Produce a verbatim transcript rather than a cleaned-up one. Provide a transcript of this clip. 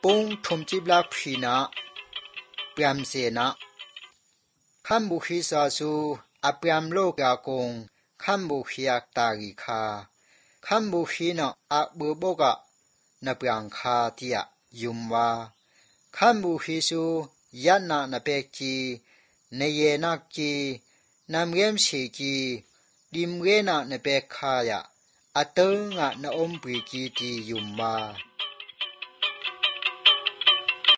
ปุงทมจิบลาพีนะเปียมเสนะขัมบุขีซาซูอเปียมโลกากงขัมบุขีอักตากิคาขัมบุขีนะอักบุบกะนเปียงคาติยะยุมวาขัมบุขีซูยันนะนเปกีเนเยนักกีนามเกมชีกีดิมเกนะนเปคายะอัตงะนอมปุยกีตียุมวา